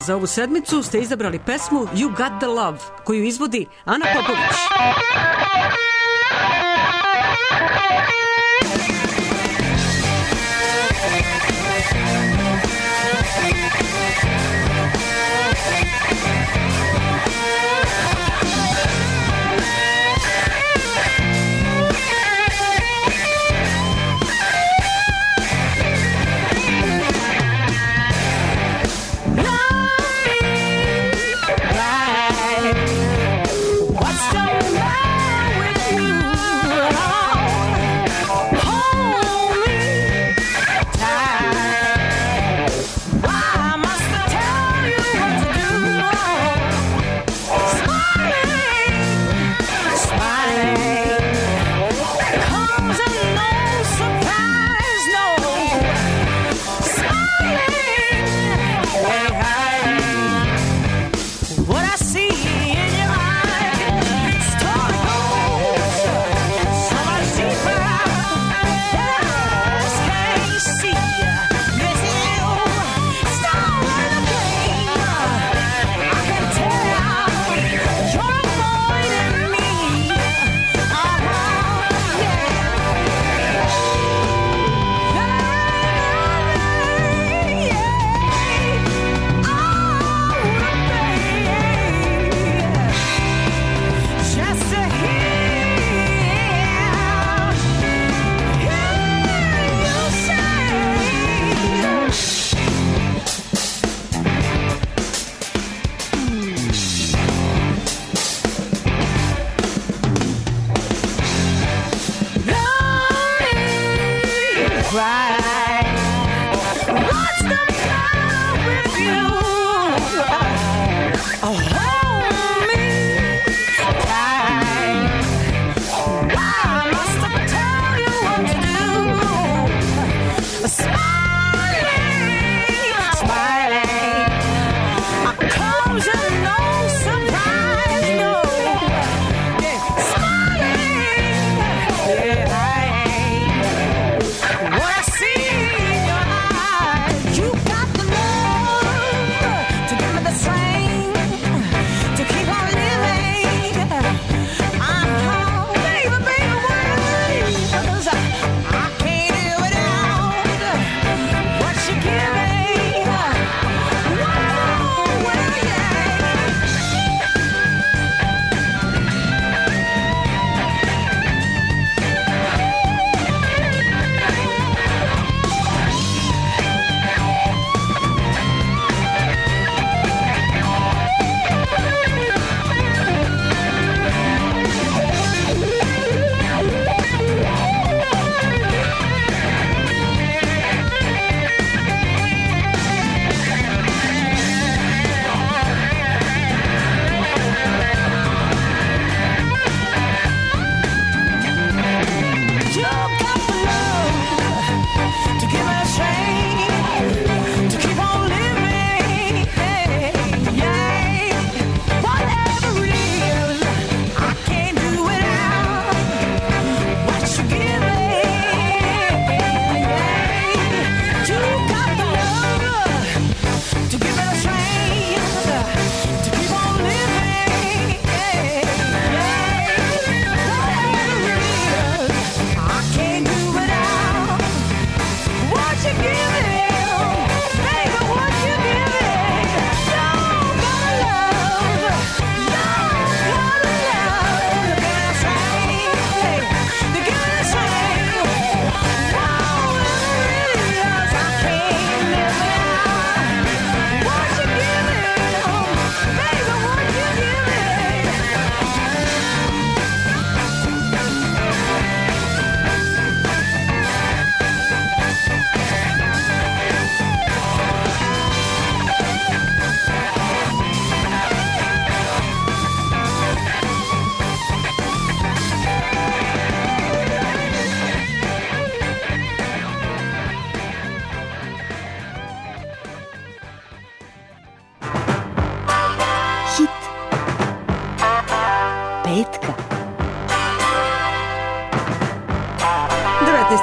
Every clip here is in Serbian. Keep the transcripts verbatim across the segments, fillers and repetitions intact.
za ovu sedmicu ste izabrali pesmu You Got the Love, koju izvodi Ana Popović.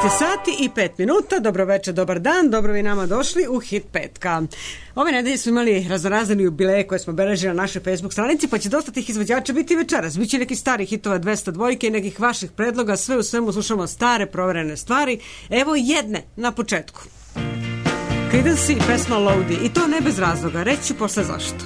je sati i pet minuta. Dobro večer, dobar dan, dobro vi nama došli u Hit petka. Ove nedelje smo imali raznorazne jubileje koje smo beležili na našoj Facebook stranici, pa će dosta tih izvođača biti večeras. Biće neki stari hitova dvesta dvojke i nekih vaših predloga, sve u svemu slušamo stare proverene stvari. Evo jedne na početku. Creedence i pesma Lodi, i to ne bez razloga, reći ću posle zašto.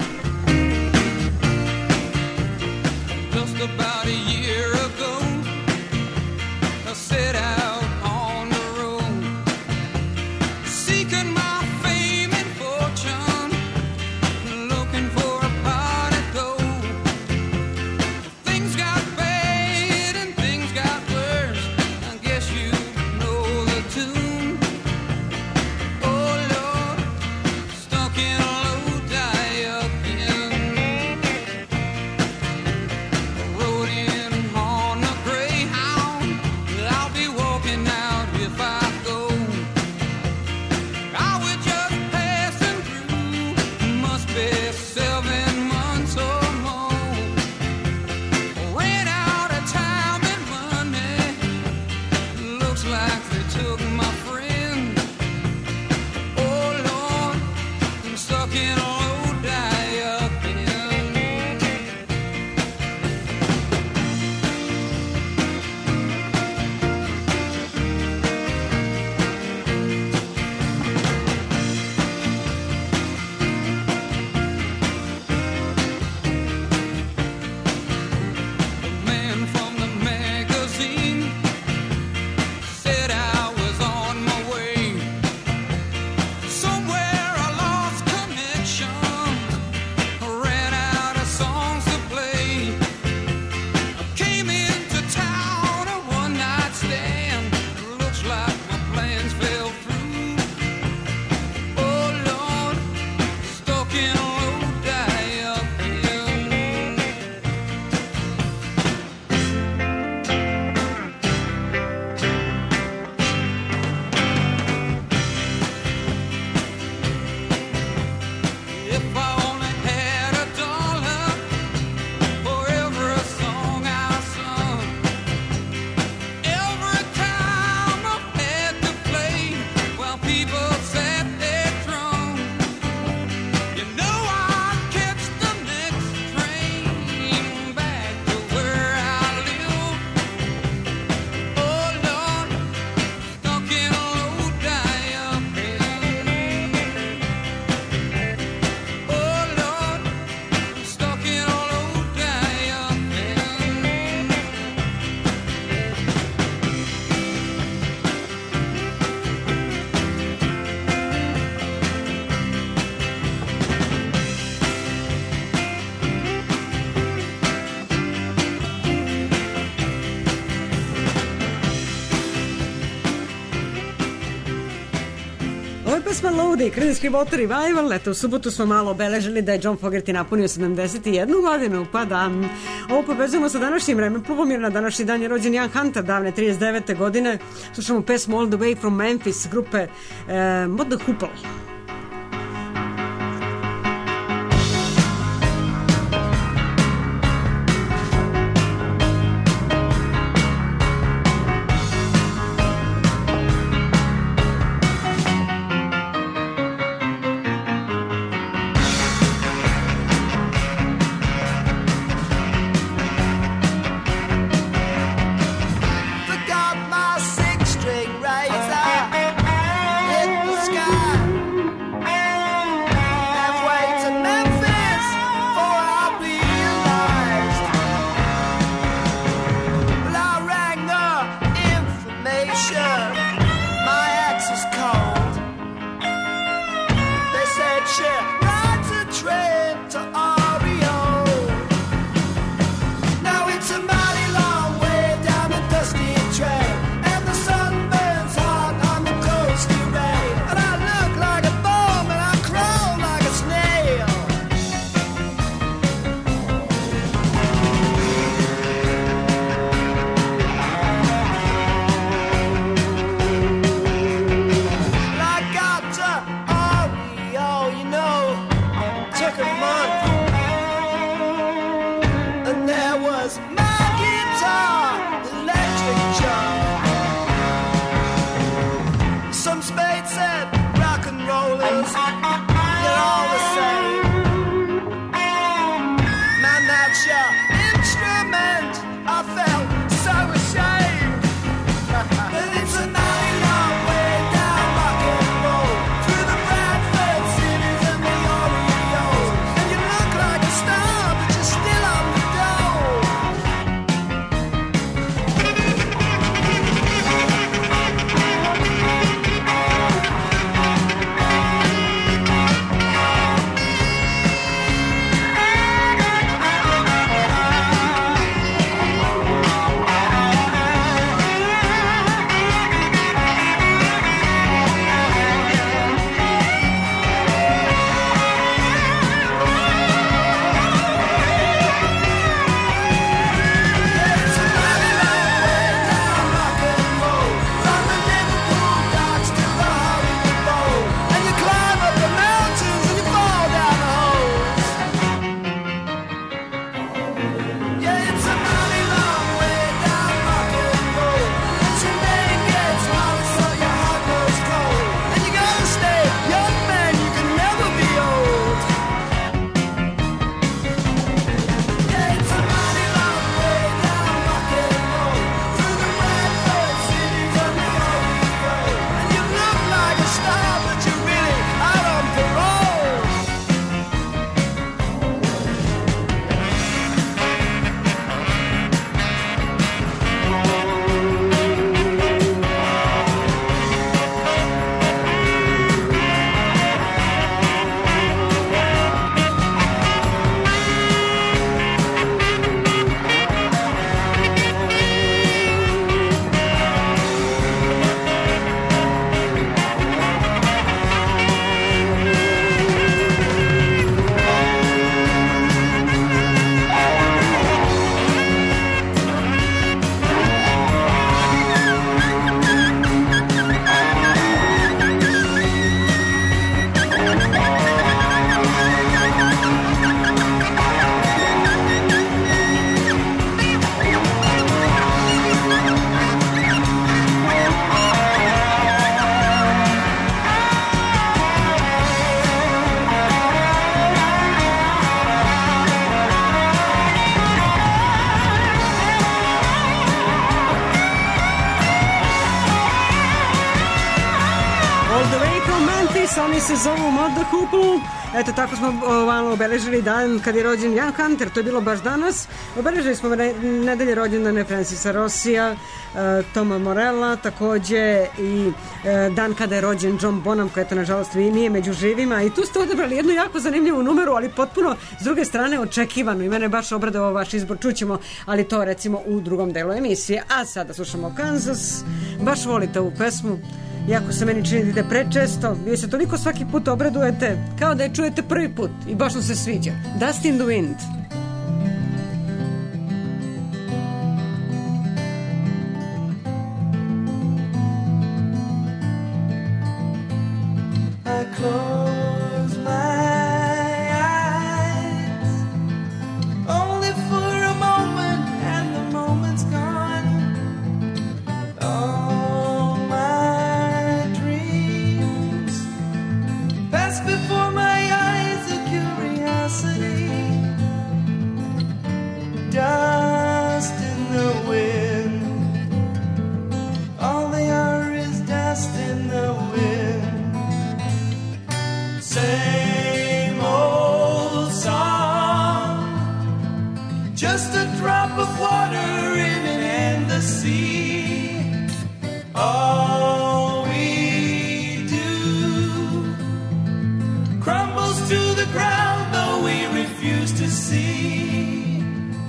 Just about a year ago, I set out on the road, seeking my fame and fortune, looking for a pot of gold. Things got bad and things got worse, I guess you know the tune. Oh Lord, stuck in a low-die up in pesma Lodi, Creedence Clearwater Revival. Eto, u subotu smo malo obeležili da je John Fogerty napunio sedamdeset jednu godinu, pa da. Ovo povezujemo sa današnjim vremeplom, jer na današnji dan je rođen Ian Hunter, davne trideset devete godine. Slušamo pesmu All the Way from Memphis grupe eh, Mod the Hoople. Forgot my six-string razor in the sky. Svi se zovu Mod the Hoople. Eto, tako smo o, malo obeležili dan kad je rođen Jan Hunter, to je bilo baš danas. Obeležili smo ne, nedelje rođendane Francisa Rossija, e, Toma Morella, takođe i e, dan kada je rođen John Bonham, koji eto, nažalost, nije među živima. I tu ste odabrali jednu jako zanimljivu numeru, ali potpuno s druge strane očekivanu. I mene baš obradovao vaš izbor, čućemo, ali to recimo u drugom delu emisije. A sada slušamo Kansas. Baš volite ovu pesmu. Iako se meni čini da ide prečesto, vi se toliko svaki put obradujete kao da je čujete prvi put i baš vam se sviđa. Dust in the Wind. I close my eyes only for a moment and the moment's gone. All my dreams pass before my eyes, a curiosity. Dust in the wind. All they are is dust in the wind. Same old song, just a drop of water in an endless sea. All we do crumbles to the ground, though we refuse to see.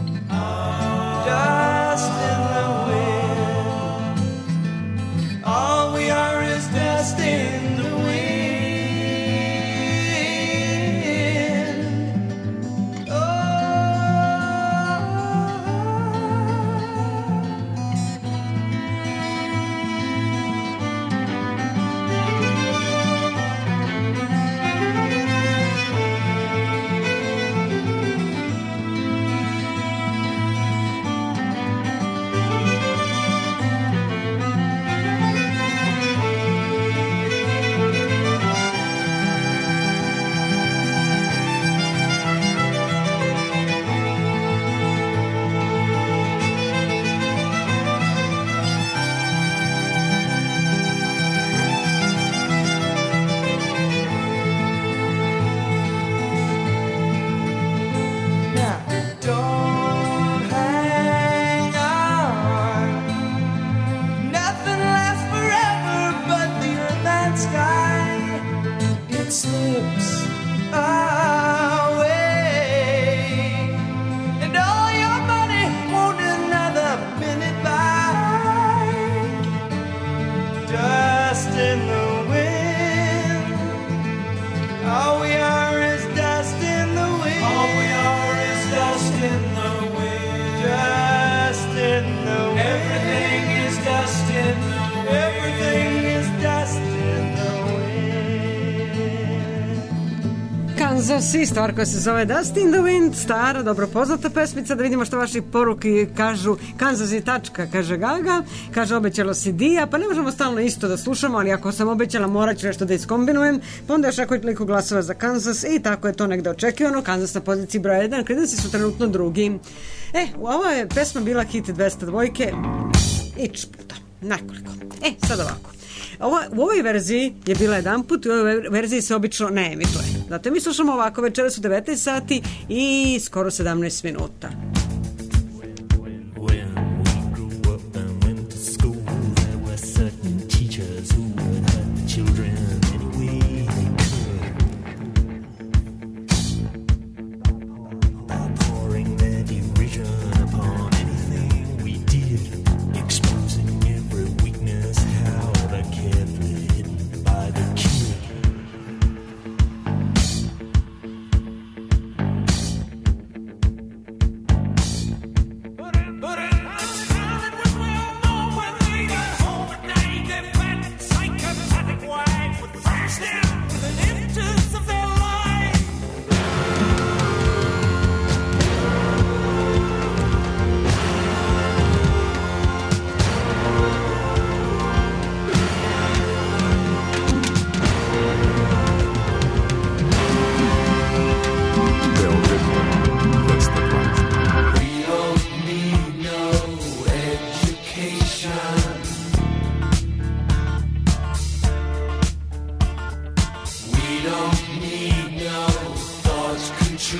Dust in the wind. All we are is dust in the wind. Si stvar koja se zove Dust in the Wind, stara, dobro poznata pesmica. Da vidimo što vaši poruki kažu. Kansas je tačka, kaže Gaga, kaže obećalo si Dija, pa ne možemo stalno isto da slušamo, ali ako sam obećala morat ću nešto da iskombinujem, pa onda još nekoliko glasova za Kansas i tako je to negde očekivano. Kansas na poziciji broja jedan, Creedence su trenutno drugi. E, ova je pesma bila hit dvesta dvojke ič puta, nekoliko. E, sad ovako. Ova, u ovoj verziji je bila jedan put, u ovoj verziji se obično ne emituje. Zato mi slušamo ovako, večeras su devetnaest sati i skoro sedamnaest minuta. Thank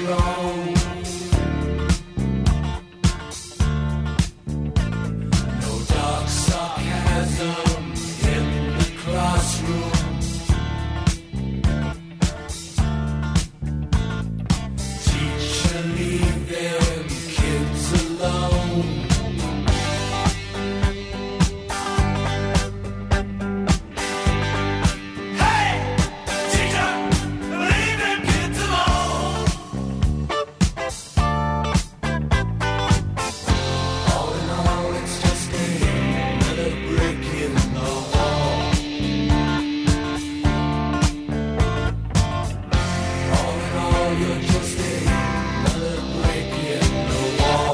wrong. No dark sarcasm in the classroom. Teacher, leave them kids alone. Hey, teacher, leave them kids alone. All in all, it's just another brick in the wall. All in all, you're just another brick in the wall.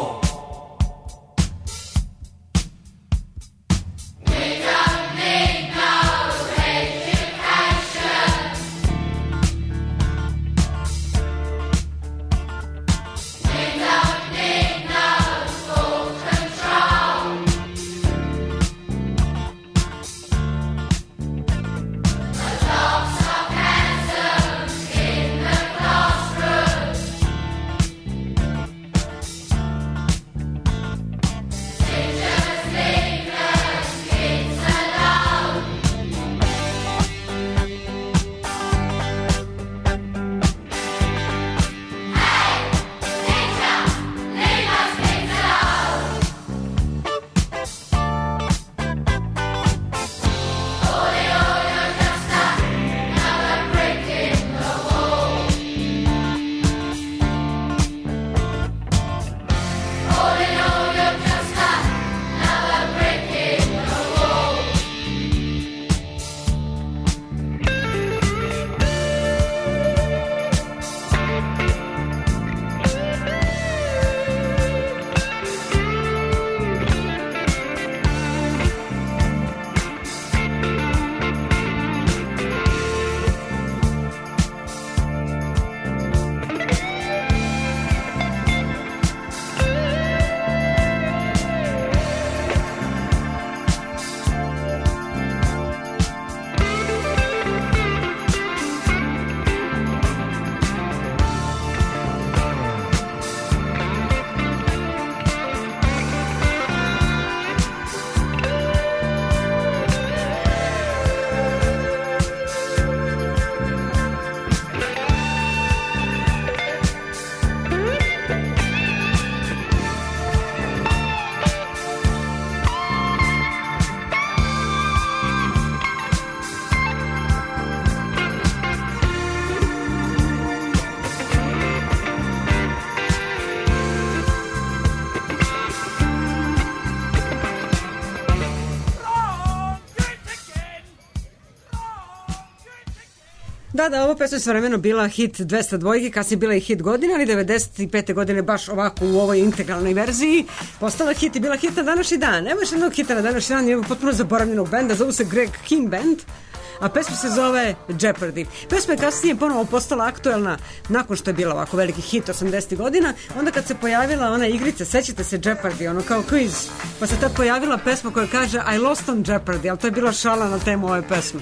Da, da, ova pesma je svevremeno bila hit dvesta dvojki, kasnije bila i hit godine, ali devedeset pete godine baš ovako u ovoj integralnoj verziji postala hit i bila hit na današnji dan. Evo još jednog hita na današnji dan, je potpuno zaboravljenog benda, zovu se Greg King Band, a pesma se zove Jeopardy. Pesma je kasnije ponovo postala aktuelna nakon što je bila ovako veliki hit osamdesetih godina, onda kad se pojavila ona igrica, sećate se Jeopardy, ono kao quiz, pa se tad pojavila pesma koja kaže I lost on Jeopardy, ali to je bila šala na temu ove pesme.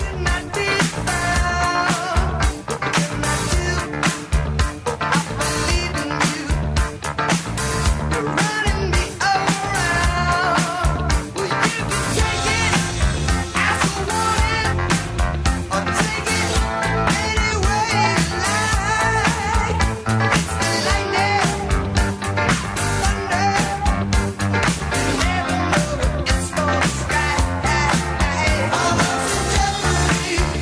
Jeopardy!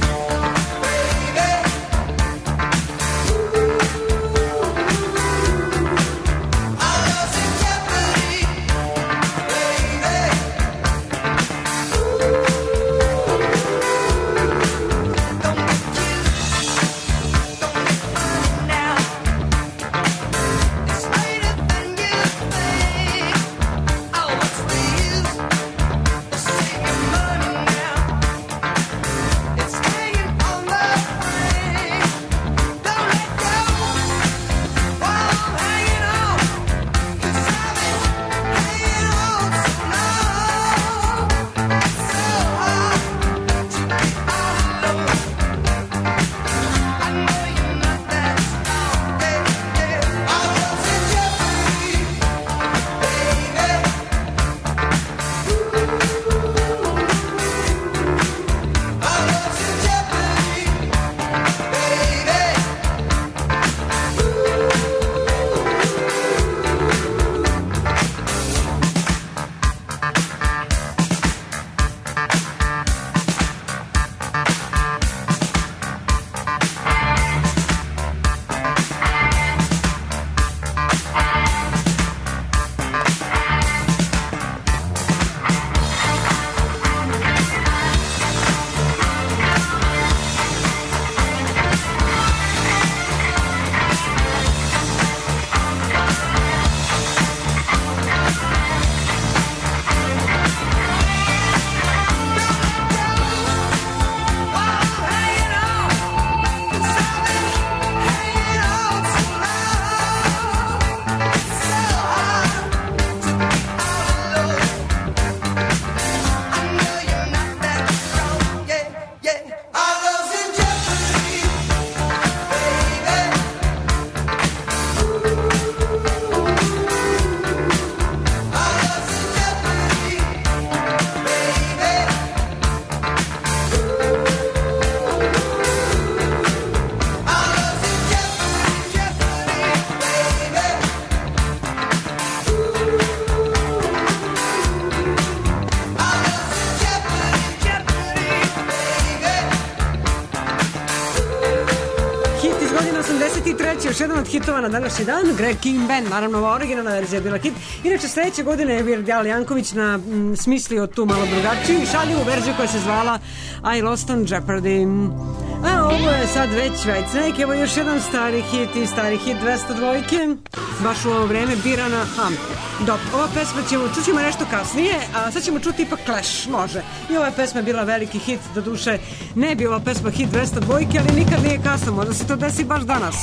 hitova na današnji dan. Greg King Band, naravno ova originalna verzija je bila hit. Inače sledeće godine je Weird Al Janković na, m, smislio tu malo drugačiju i šaljivu verziju koja se zvala I Lost on Jeopardy. A ovo je sad već Whitesnake, evo još jedan stari hit i stari hit dvesta dva, baš u ovo vreme birana. Ha, dobro, ova pesma ćemo, čućemo nešto kasnije, a sad ćemo čuti ipak Clash, može. I ova pesma je bila veliki hit, do duše ne bi ova pesma hit dvesta dva, ali nikad nije kasno, možda se to desi baš danas.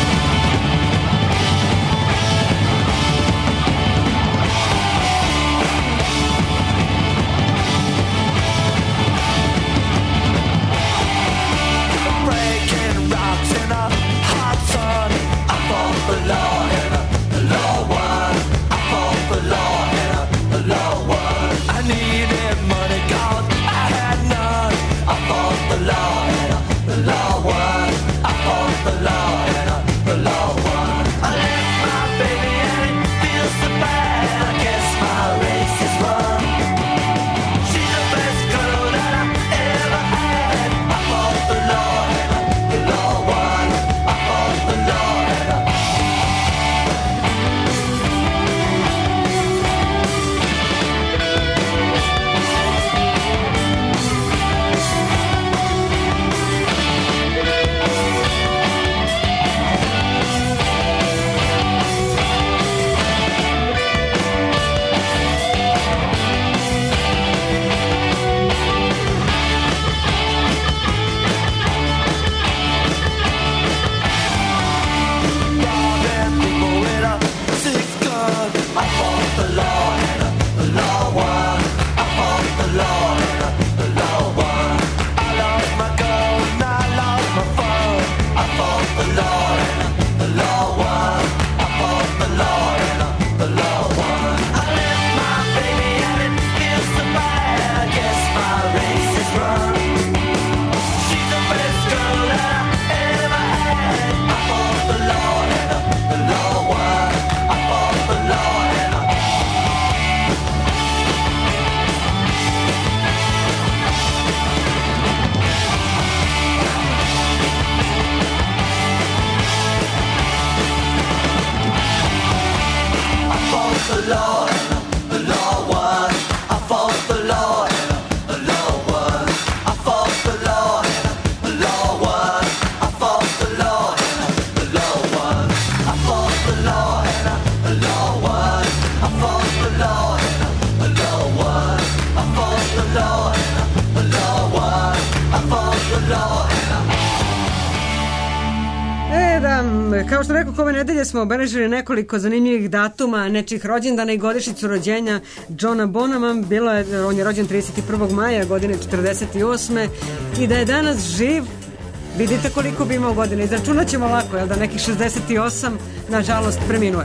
Kao što rekao, ove nedelje smo obeležili nekoliko zanimljivih datuma, nečih rođendana i godišnjicu rođenja Johna Bonhama. Bilo je, on je rođen trideset prvog maja godine četrdeset osme i da je danas živ, vidite koliko bi imao godine. Izračunat ćemo lako, jel da nekih šezdeset osam, nažalost, preminuje.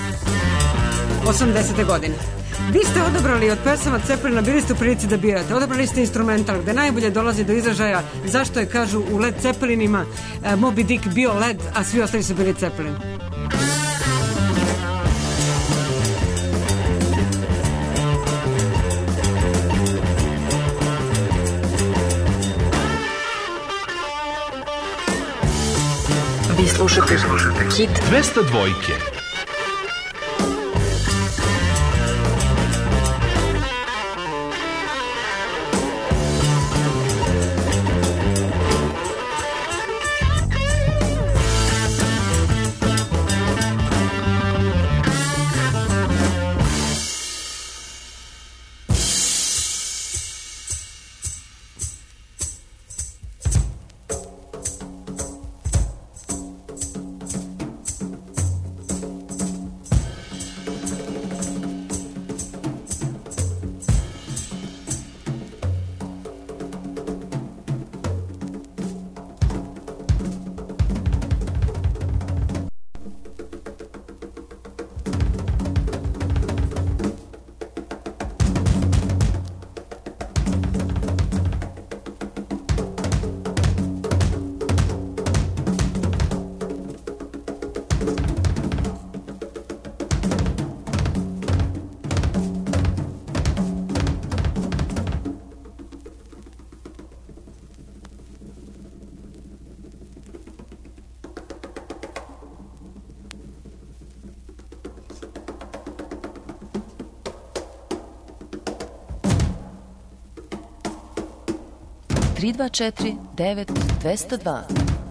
osamdesete godine. Vi ste odabrali od pesama Zeppelina, bili ste u prilici da birate. Odabrali ste instrumental gde najbolje dolazi do izražaja zašto je, kažu, u Led Zeppelinima uh, Moby Dick bio Led, a svi ostali su bili Zeppelin. Vi slušate, slušate hit dvesta dva. tri dva četiri devet dva zero dva.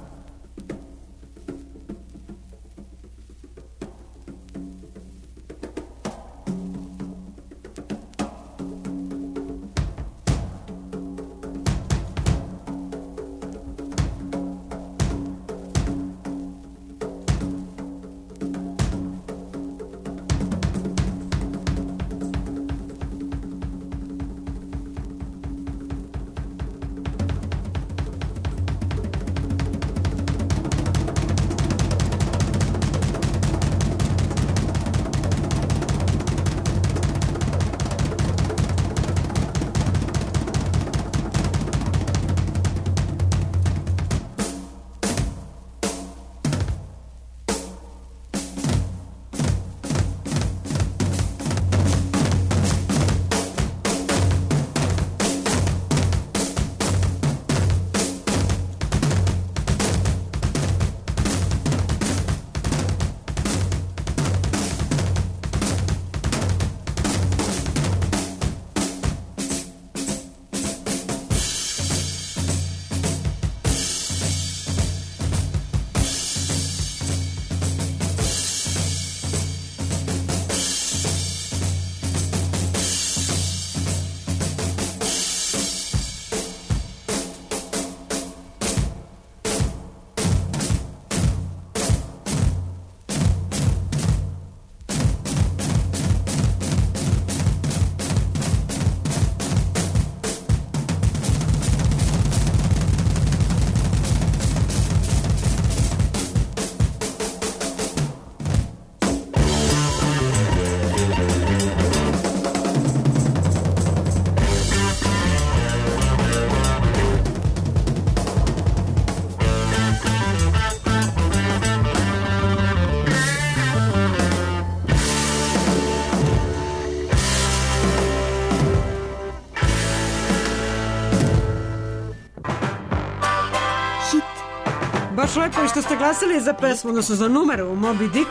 Baš lepo i što ste glasili za pesmu, odnosno za numeru u Moby Dick.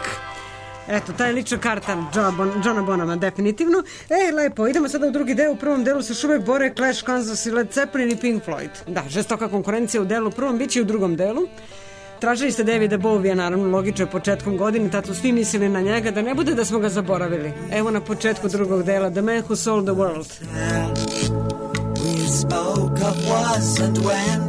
Eto, taj lična karta Johna, bon, Johna Bonhama, definitivno. Ej, lepo, idemo sada u drugi deo. U prvom delu se još uvek bore Clash, Kansas i Led Zeppelin i Pink Floyd. Da, žestoka konkurencija u delu u prvom, bit će i u drugom delu. Tražili ste Davida Bowija, naravno, logično je početkom godine, tad su svi mislili na njega, da ne bude da smo ga zaboravili. Evo na početku drugog dela, The Man Who Sold the World. We spoke of was and when,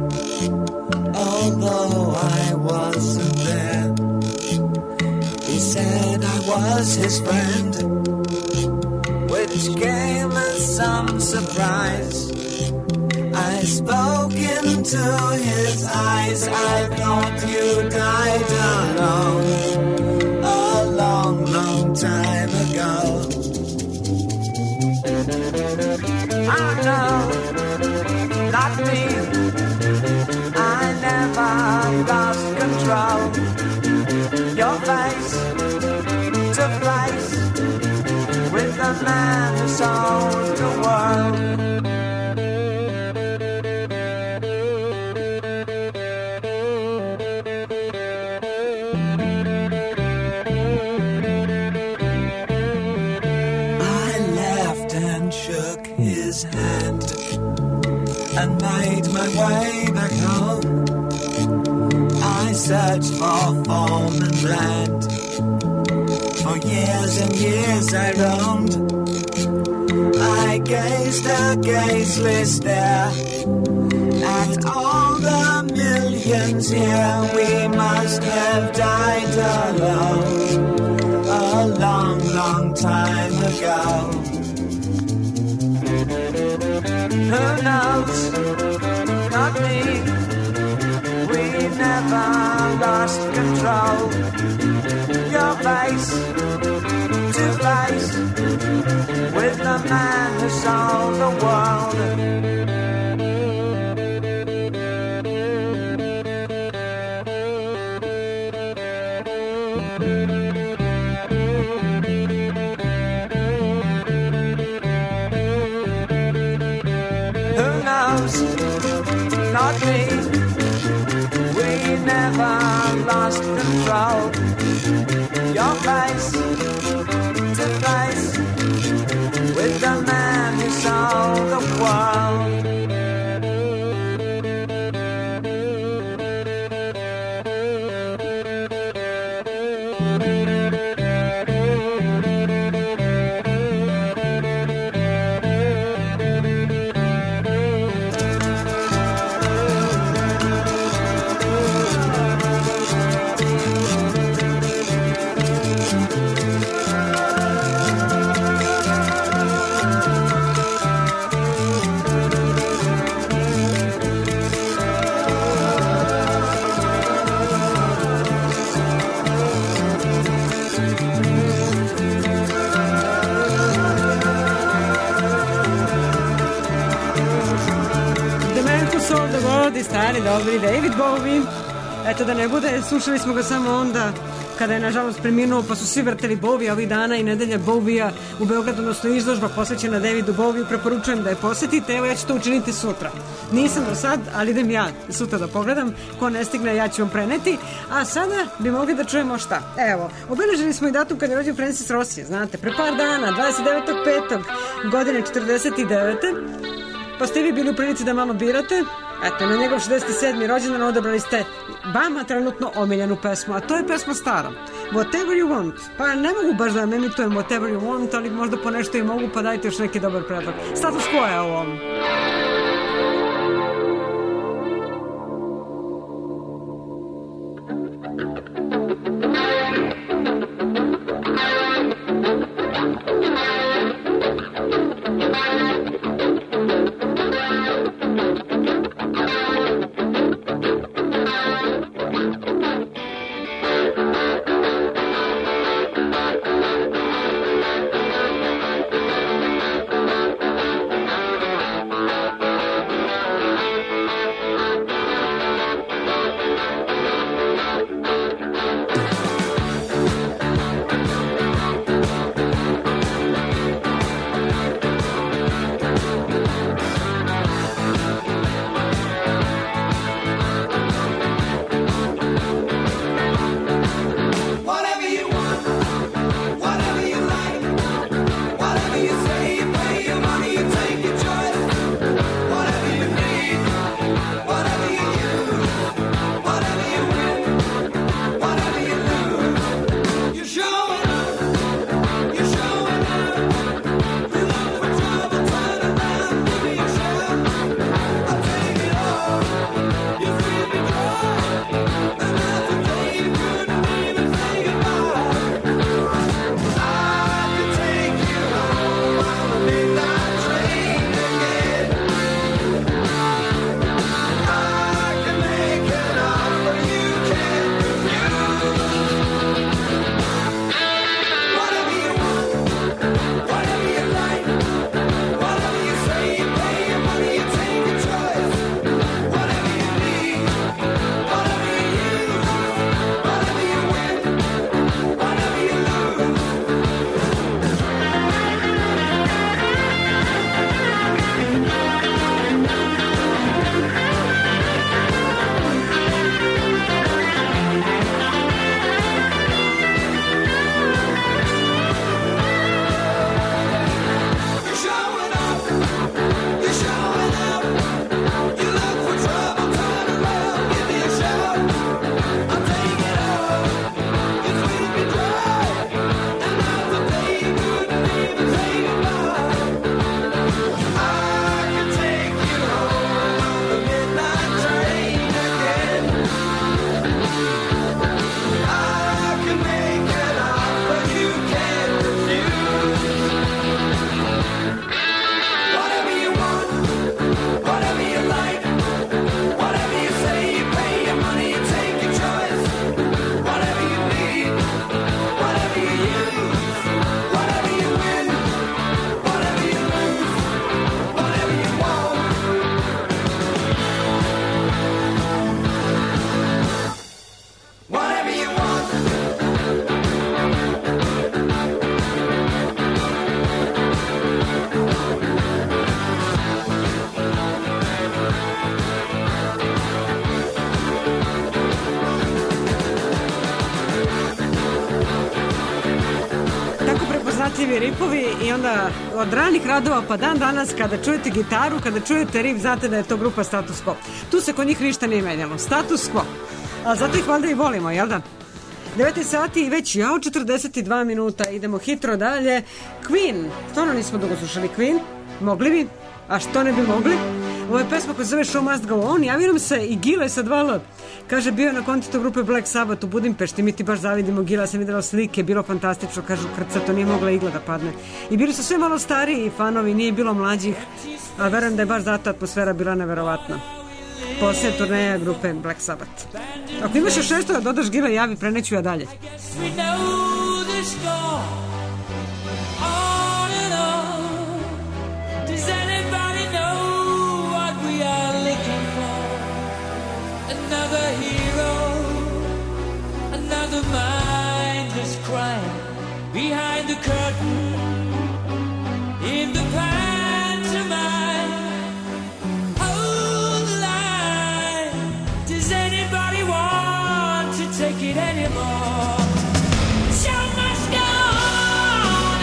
although I wasn't there. He said I was his friend, which came as some surprise. I spoke into his eyes, I thought you died alone a long, long time ago. I know, not me, I never lost control. Your face to face with the man who sold the world. Hand and made my way back home. I searched for form and land. For years and years I roamed. I gazed a gazeless there at all the millions here. We must have died alone a long, long time ago. Who knows? Not me. We never lost control. Your face to face with the man who sold the world. Not me, we never lost control. Your face to face with the man who sold the world. Stari, dobri David Bowie. Eto, da ne bude, slušali smo ga samo onda kada je nažalost preminuo, pa su svi vrteli Bowie ovih dana i nedelja Bowie-a u Beogradu, odnosno izložba posvećena Davidu Bowie. Preporučujem da je posetite, evo ja ću to učiniti sutra. Nisam do sad, ali idem ja sutra da pogledam, ko ne stigne ja ću vam preneti. A sada bi mogli da čujemo šta. Evo, obeležili smo i datum kad je rođen Francis Rossi, znate, pre par dana, dvadeset devetog petog godine četrdeset devete. Pa ste vi bili u prilici da malo birate. Eto, na njegov šezdeset sedmi rođendan odabrali ste vama trenutno omiljenu pesmu, a to je pesma stara. Whatever you want. Pa ne mogu baš da vam emitujem Whatever you want, ali možda po nešto i mogu, pa dajte još neki dobar predlog. Status quo je ovo. ripovi i onda od ranih radova pa dan danas kada čujete gitaru, kada čujete rif, znate da je to grupa Status Quo. Tu se kod njih ništa nije menjalo. Status Quo. A zato ih valjda i volimo, jel da? devet sati i već jao četrdeset dva minuta, idemo hitro dalje. Queen, stvarno nismo dugo slušali Queen, mogli bi, a što ne bi mogli? Ovo je pesma koja se zove Show Must Go On. Javio nam se i Gile sa dva L. Kaže, bio je na koncertu grupe Black Sabbath u Budimpešti. Mi ti baš zavidimo, Gila, sam videla slike, bilo fantastično, kažu, krcato, nije mogla igla da padne. I bili su sve malo stariji fanovi, nije bilo mlađih, a verujem da je baš zato atmosfera bila neverovatna. Poslije turneja grupe Black Sabbath. Ako imaš još nešto da dodaš, Gila, javi, preneću ja dalje. Another hero, another mindless crime behind the curtain in the pantomime. Hold the line. Does anybody want to take it anymore? Show must go on.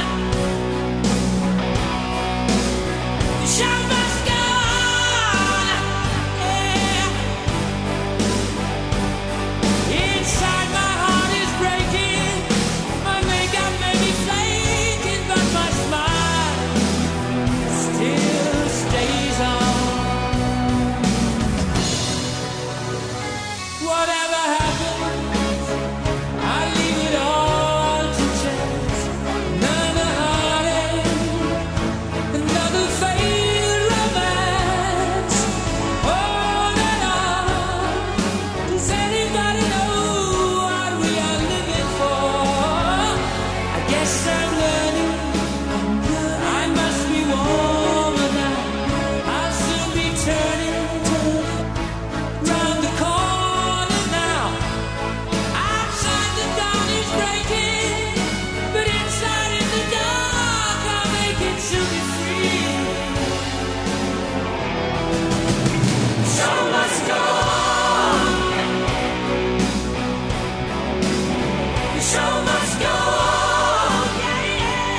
Show must go on. Yeah. Inside my heart is breaking. My makeup may be flaking, but my smile still stays on. Whatever happens, I leave it all to chance. Another heartache, another failed romance. On and on. Does anybody know what we are living for? I guess I'm learning. I must be warmer now. I'll soon be turning round the corner now. Outside the dawn is breaking, but inside in the dark I'll make it to be free. Show must go on. The show must go on. Yeah,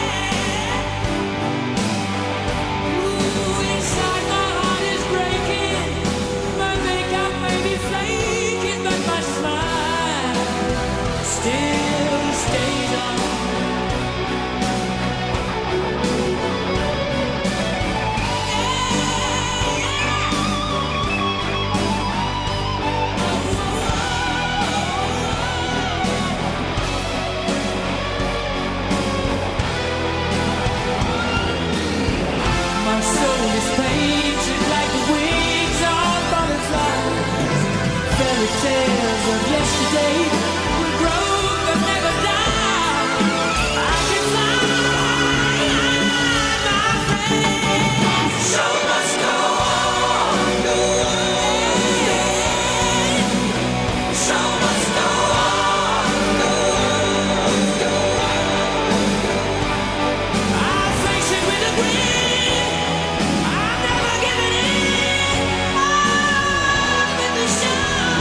yeah. Ooh, inside my heart is breaking. My makeup may be flaking, but my smile still stays on. My soul is painted like the wings of butterflies. Fairy tales of yesterday will grow but never die. I can fly, my friend. Show must go on. Show must go on. I face it with a grin. I'm never giving in. I'm in the show.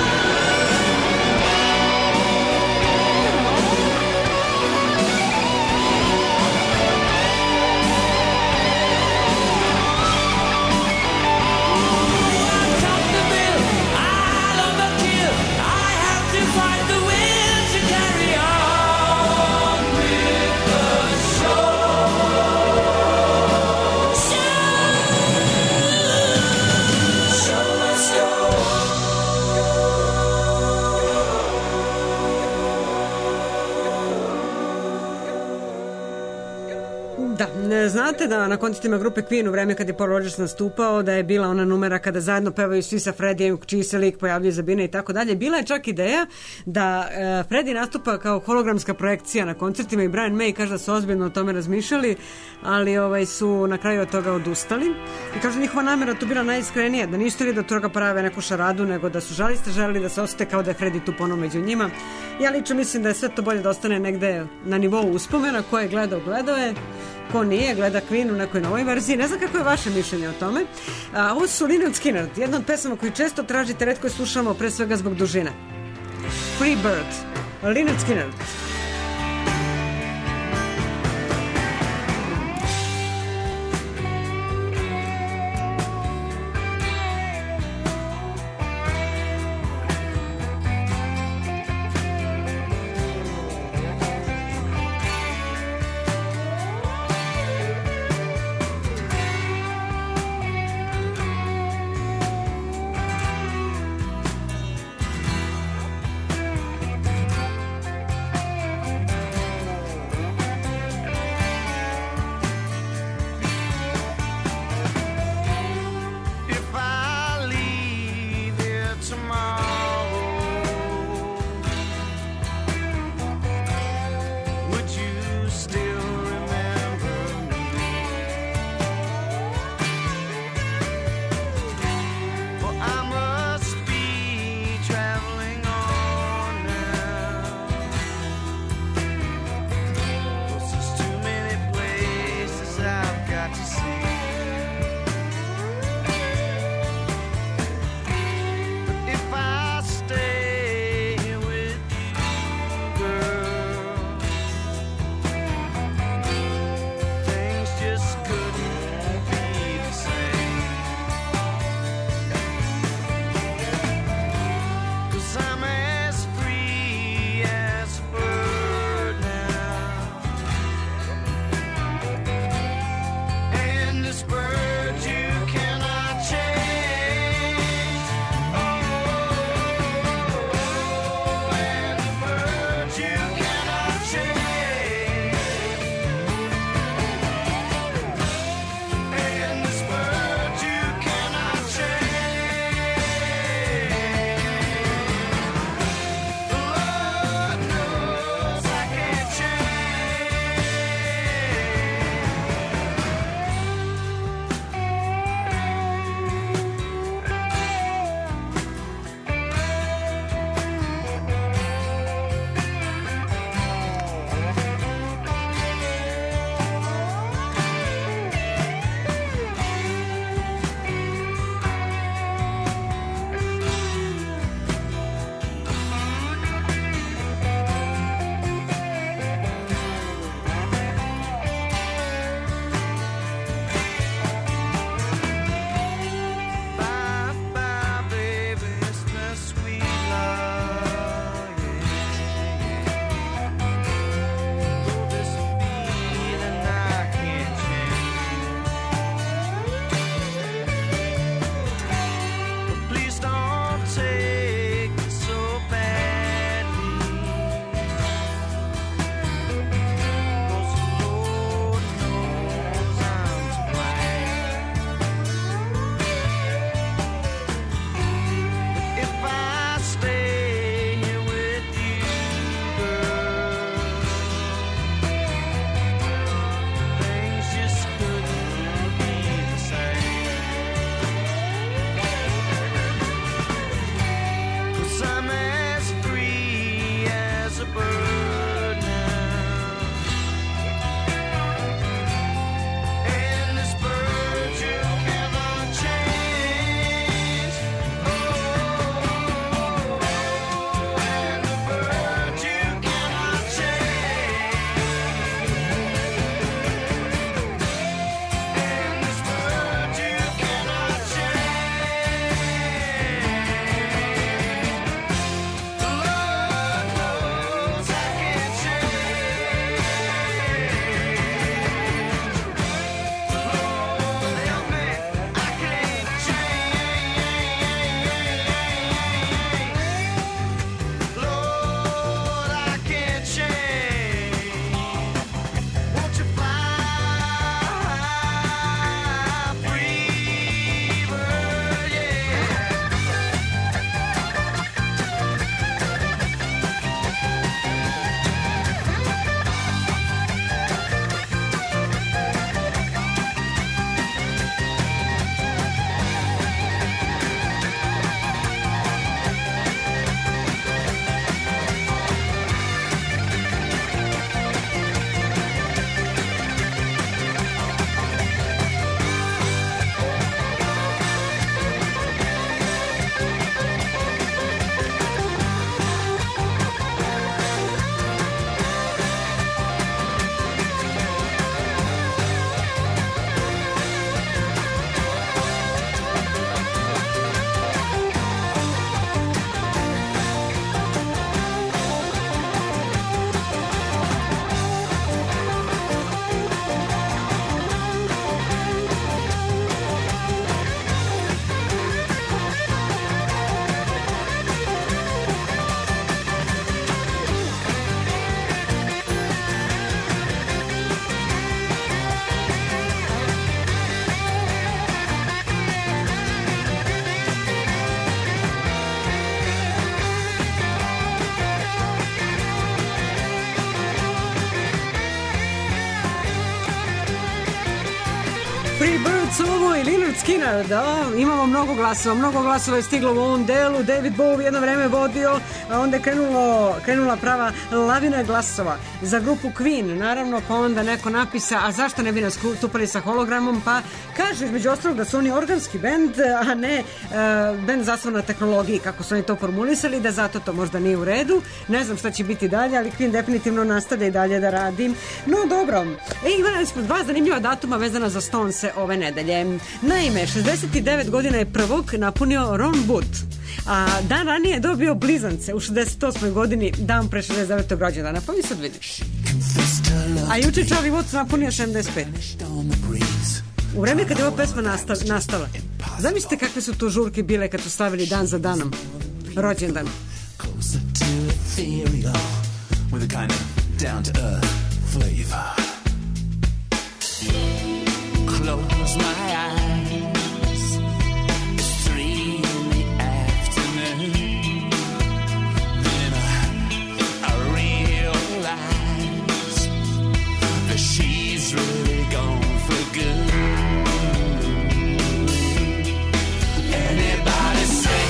I top the bill. I'll overkill. I have to find the will to carry on with the show. Show, show must go Da, ne, znate da na koncertima grupe Queen u vreme kad je Paul Rodgers nastupao, da je bila ona numera kada zajedno pevaju svi sa Fredijem, čiji se lik pojavljuje za bine i tako dalje. Bila je čak ideja da e, Fredi nastupa kao hologramska projekcija na koncertima i Brian May kaže da su ozbiljno o tome razmišljali, ali ovaj, su na kraju od toga odustali. I kaže njihova namera tu bila najiskrenija, da nisu htjeli da od toga prave neku šaradu, nego da su žaliste želeli da se osjete kao da je Fredi tu ponovo među njima. Ja lično mislim da je sve to bolje da ostane negde na nivou uspomena. Ko je gledao, gledao je. Ko nije, gleda Queen u nekoj novoj verziji. Ne znam kako je vaše mišljenje o tome. A, ovo su Lynyrd Skynyrd, jedna od pesama koju često tražite, retko je slušamo, pre svega zbog dužine. Free Bird, Lynyrd Skynyrd. Free Birds ovo i Lynyrd Skynyrd, da, imamo mnogo glasova, mnogo glasova je stiglo u ovom delu, David Bowie jedno vreme vodio, a onda je krenulo, krenula prava lavina glasova za grupu Queen, naravno, pa onda neko napisa, a zašto ne bi nas tupali sa hologramom, pa kaže između ostalog da su oni organski bend, a ne uh, bend zasnovan na tehnologiji, kako su oni to formulisali, da zato to možda nije u redu, ne znam šta će biti dalje, ali Queen definitivno nastavlja i dalje da radi. No dobro, e, imali smo dva zanimljiva datuma vezana za Stonese ove nedelje. Naime, šezdeset devet godina je prvog napunio Ron Wood, a dan ranije je dobio blizance u šezdeset osmoj godini, dan pre šezdeset devetog rođendana, pa vi sad vidiš. A juče Charlie Watts napunio sedamdeset pet. U vreme kad je ova pesma nastav, nastala, zamislite kakve su to žurke bile kad su stavili dan za danom rođendan. Close my eyes. It's three in the afternoon. Then I, I realize that she's really gone for good. Anybody say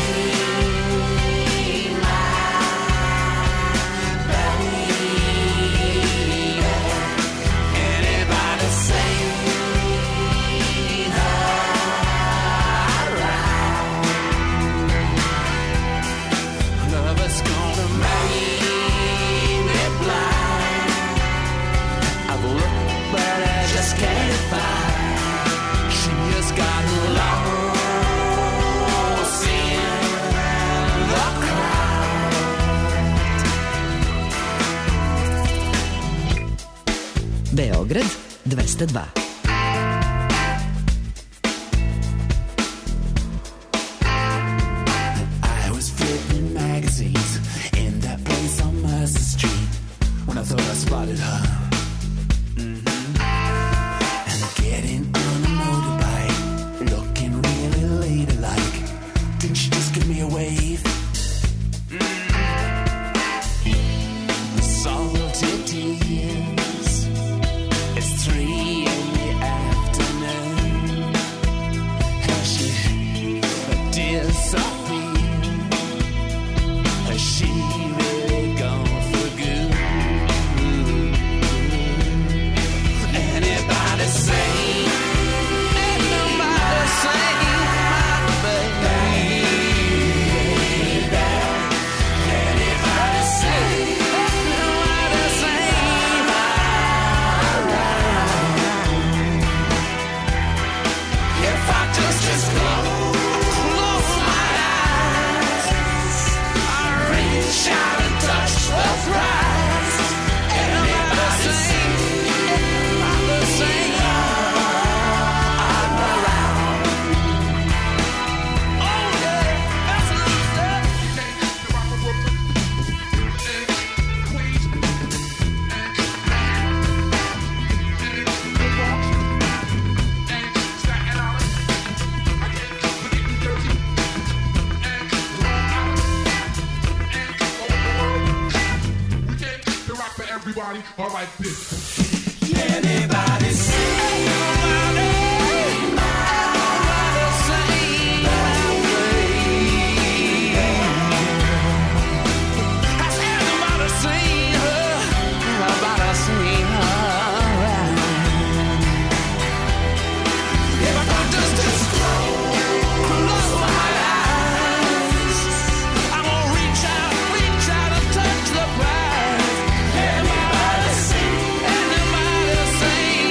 Beograd dvesta dva. I was flipping magazines in that place on Mercer Street when I thought I spotted her. Mm-hmm. And getting on a motorbike, looking really ladylike. Didn't she just give me a wave? Mm-hmm. Salty tears. It's three in the afternoon. Has she disappeared? Has she really gone for good? Anybody say? Ain't nobody say my baby. Anybody say? Ain't nobody say my if I just, just close, close my eyes, I reach out and touch the prize. Anybody sing, anybody sing, I'm around. Oh yeah, that's what it said. Everybody, all right, this. Anybody sing, nobody, nobody sing my way. Has anybody seen her? Nobody seen her right. If I could just, just close, close my eyes, I'm gonna reach out, reach out and touch the prize. Anybody sing, anybody sing,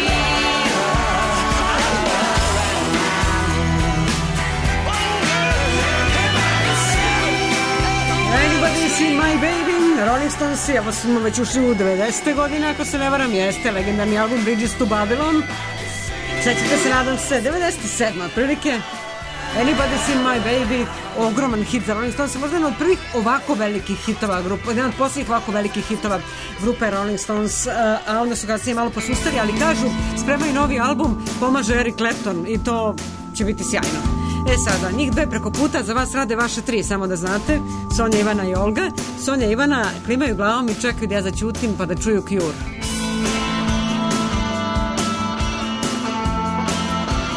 Anybody see my baby? Rolling Stones, evo smo već ušli u devedesete godine, ako se ne varam, jeste legendarni album Bridges to Babylon. Sećate se, nadam se, devedeset sedma otprilike. Anybody see my baby, ogroman hit za Rolling Stones, možda jedan od prvih ovako velikih hitova grupa, jedan od posljednjih ovako velikih hitova grupe Rolling Stones, a onda su kasnije malo posustali, ali kažu, spremaju novi album, pomaže Eric Clapton i to će biti sjajno. E sada, njih dve preko puta, za vas rade vaše tri, samo da znate, Sonja, Ivana i Olga. Sonja i Ivana klimaju glavom i čekaju da ja začutim pa da čuju Cure.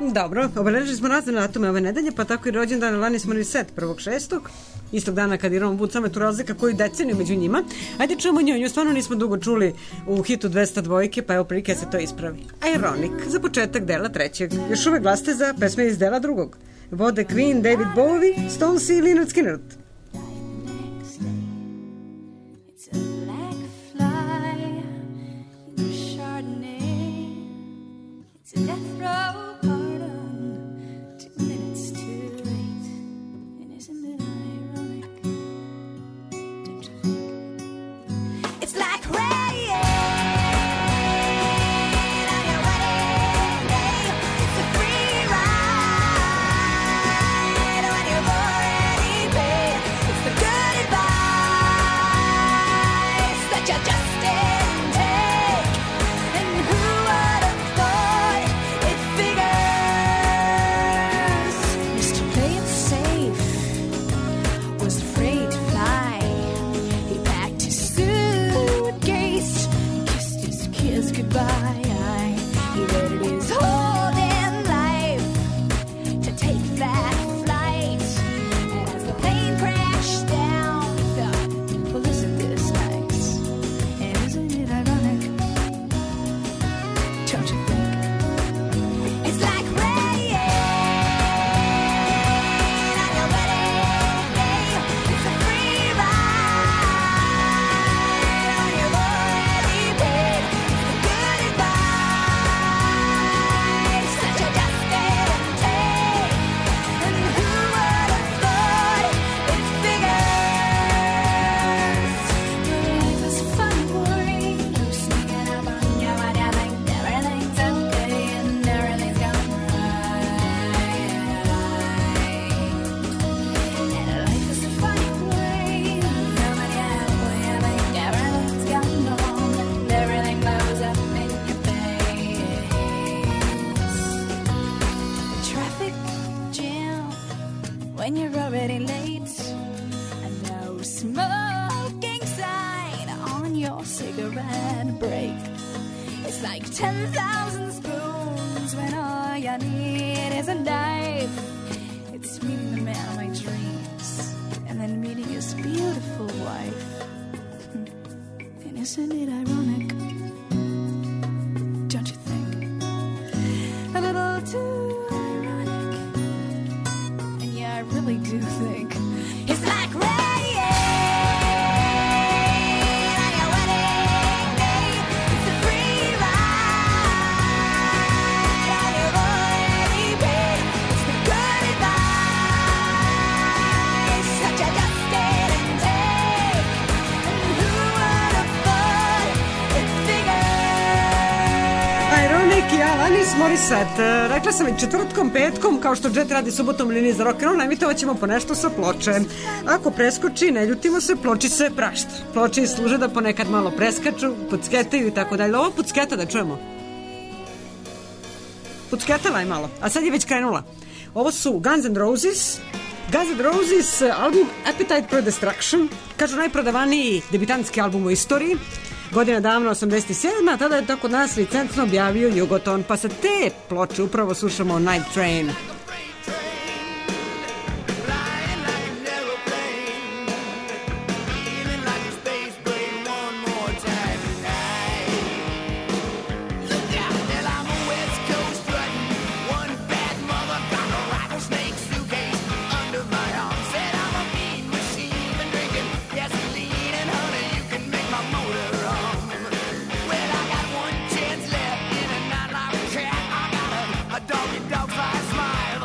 Dobro, obeležili smo razne datume ove nedelje, pa tako i rođendan Alanis Morissette prvog šestog istog dana kad je Ron Wood, samo je tu razlika koju deceniju među njima. Ajde čujemo nju, nju stvarno nismo dugo čuli u hitu dvesta dvojke, pa evo prilike se to ispravi. Ironic, za početak dela trećeg. Još uvek glasite za pesme iz dela drugog. Vode Queen, David Bowie, Stones i Lynyrd Skynyrd. It's a black fly in the Chardonnay. It's a death row pardon, two minutes too late. And isn't it ironic? Don't you think? It's like rain on your wedding day. It's a free ride when you've already paid. It's the good advice that you just didn't take. And who would have thought it figures? Mister Play It Safe was afraid to fly. He packed his suitcase and kissed his kids goodbye. He waited his whole damn life to take that flight. And as the plane crashed down, he thought, well, isn't this nice? And isn't it ironic? Don't you think? It's like rain on your wedding day. It's a free ride when you've already paid. It's the good advice that you just didn't take. And who would have thought it figures? Life is fun, boy. You're sneaking up on you and you think everything's okay and everything's gone right. And life is a funny place. Coming halfway, you think everything's gone wrong and everything blows up in your face. Traffic jam when you're already late. And no smoking sign on your cigarette break. It's like ten thousand spoons when all you need is a knife. It's meeting the man of my dreams and then meeting his beautiful wife. And isn't it ironic? Don't you think? A little too ironic. And yeah, I really do think it's like rain on your wedding day. It's a free ride on your already paid. It's the good advice that you just didn't take. And who would have thought it figured? Ironic i Alanis Morissette. Rekla sam već četvrtkom, petkom, kao što Jet radi subotom liniji za rock'n'roll, emitovat ćemo po nešto sa ploče. Ako preskoči, ne ljutimo se, ploči se prašta. Ploče služe da ponekad malo preskaču, pucketaju i tako dalje. Ovo pucketa da čujemo. Pucketala je malo, a sad je već krenula. Ovo su Guns N' Roses. Guns N' Roses, album Appetite for Destruction. Kažu najprodavaniji debitanski album u istoriji. Godina davno osamdeset sedma, a tada je to kod nas licencno objavio Jugoton, pa sa te ploče upravo slušamo Night Train. Flying like an aeroplane, feeling like a space plane one more time tonight. Look out, hell, I'm a West Coast strutting. One bad mother got a rattlesnake suitcase under my arm. Said I'm a mean machine, been drinking gasoline and honey, you can make my motor run. Well, I got one chance left in a night like a cat. I got a, a doggy dog fly smile.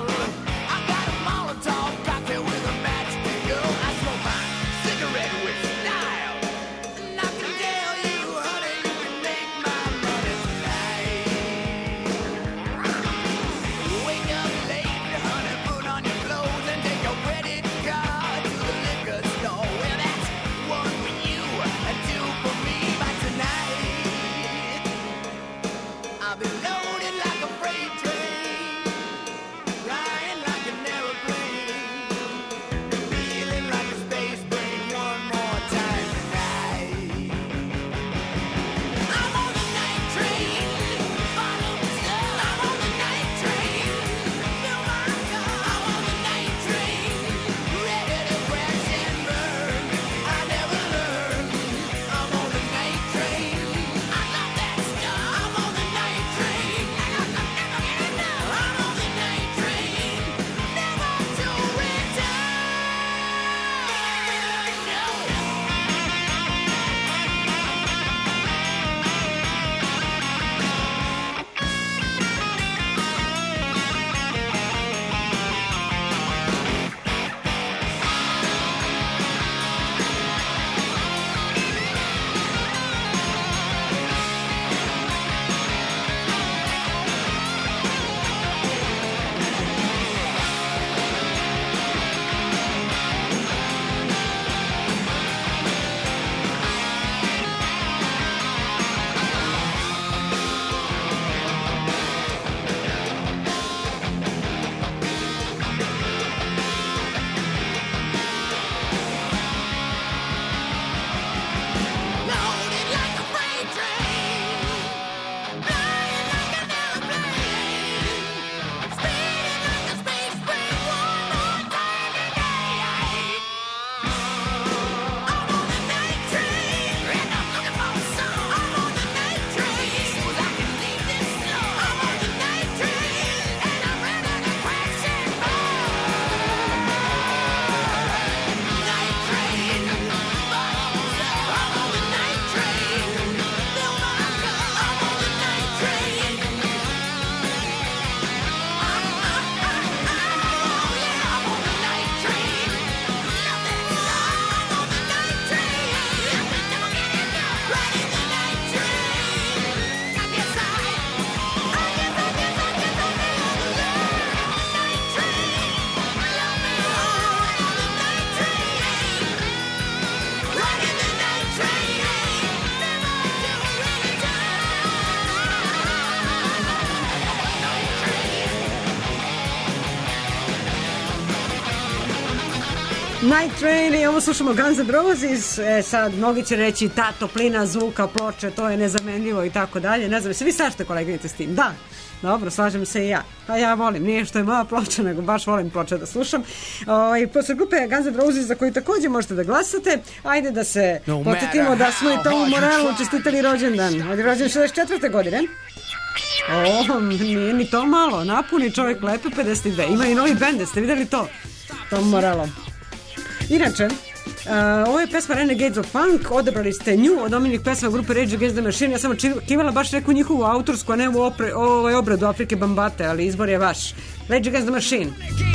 Night Train i ovo slušamo Guns N' Roses. E sad, mnogi će reći ta toplina zvuka ploče, to je nezamenljivo i tako dalje. Ne znam, se vi slažete koleginice s tim? Da. Dobro, slažem se i ja. Pa ja volim, nije što je moja ploča, nego baš volim ploče da slušam. O, posle grupe Guns N' Roses za koju također možete da glasate, ajde da se No podsjetimo da smo i Tomu Morellu čestitali rođendan. On je rođen šezdeset četvrte godine. O, nije ni to malo, napuni čovjek lepe pedeset dve. Ima i novi bend, ste vidjeli to? Tom Morello. Inače, Uh, ovo je pesma Renegades of Funk, odabrali ste nju od omiljenih pesma grupe Rage Against the Machine. Ja sam očekivala baš neku njihovu autorsku, a ne u opre, ovaj obradu Afrike Bambate, ali izbor je vaš. Rage Against the Machine.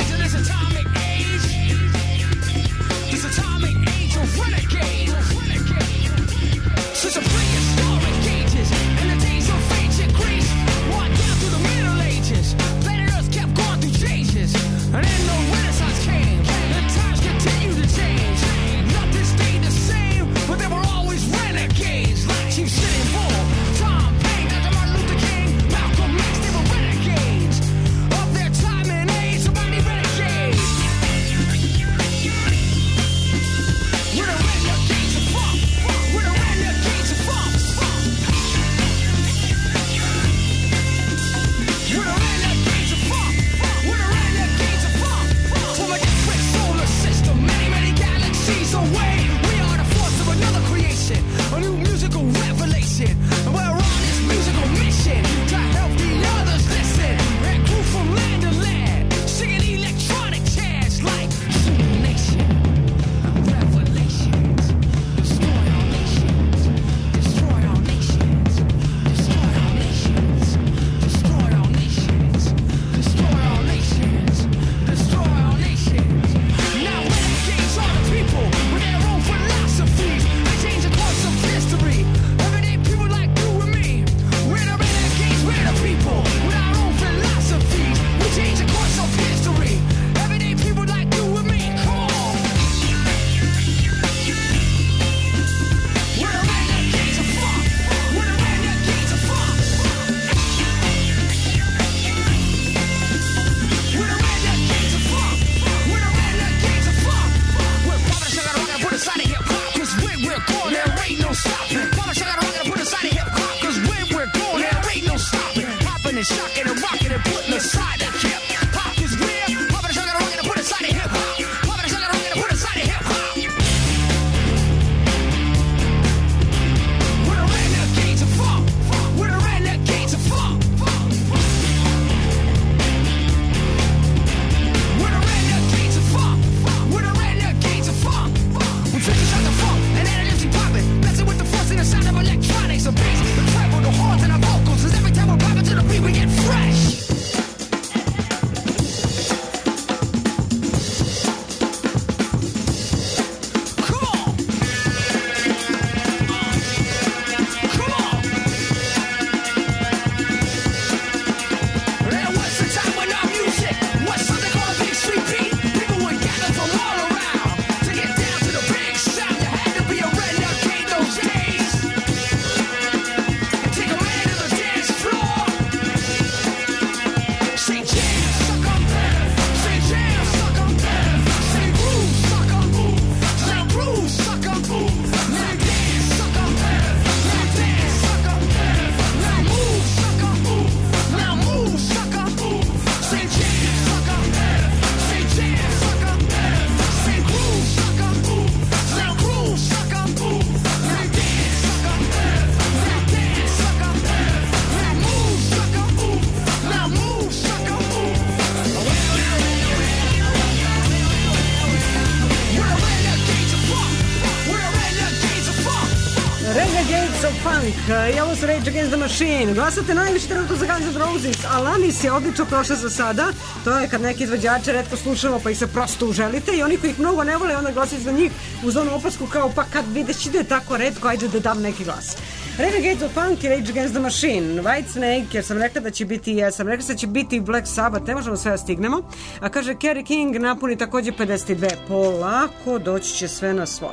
I ovo su Rage Against the Machine. Glasate najviše trenutno za Guns N' Roses. Alanis je odlično prošla za sada. To je kad neki izvođače retko slušamo pa ih se prosto uželite i oni koji ih mnogo ne vole onda glasaju za njih uz onu opasku kao pa kad vidiš da je tako retko ajde da dam neki glas. Renegades of Funk i Rage Against the Machine. Whitesnake, jer sam rekla da će biti, ja sam rekla da će biti Black Sabbath, ne možemo sve da stignemo. A kaže Kerry King napuni također pedeset dve. Polako doći će sve na svoj.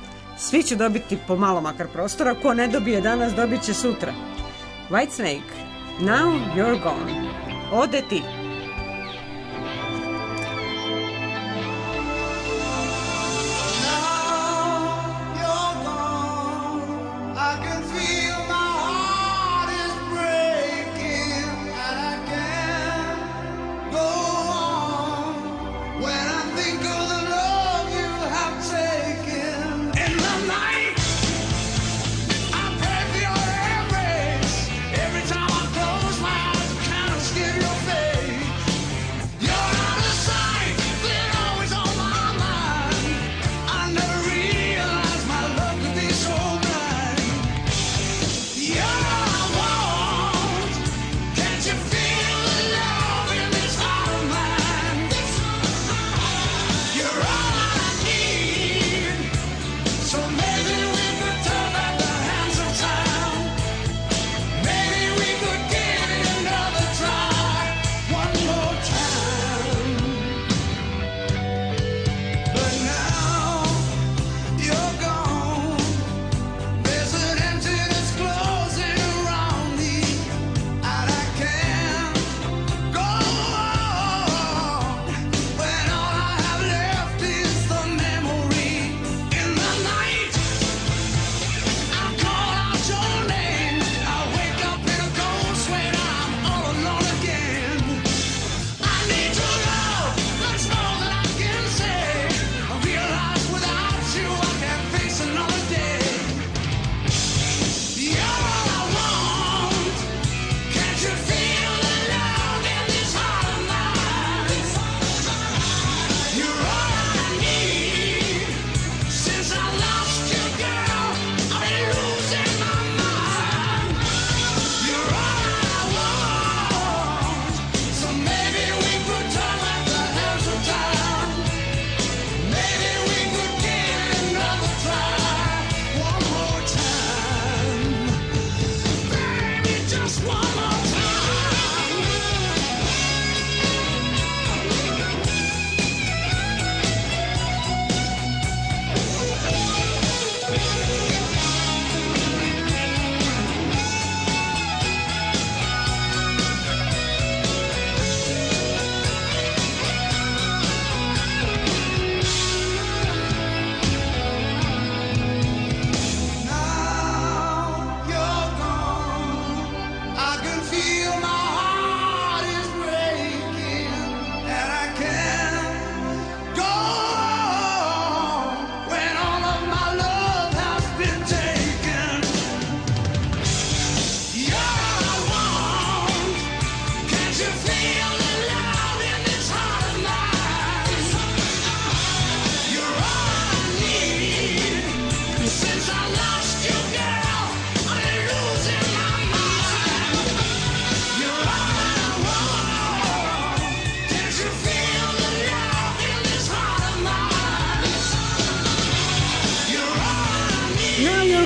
Svi će dobiti po malo makar prostora, ko ne dobije danas dobit će sutra. Whitesnake, Now You're Gone. Ode ti.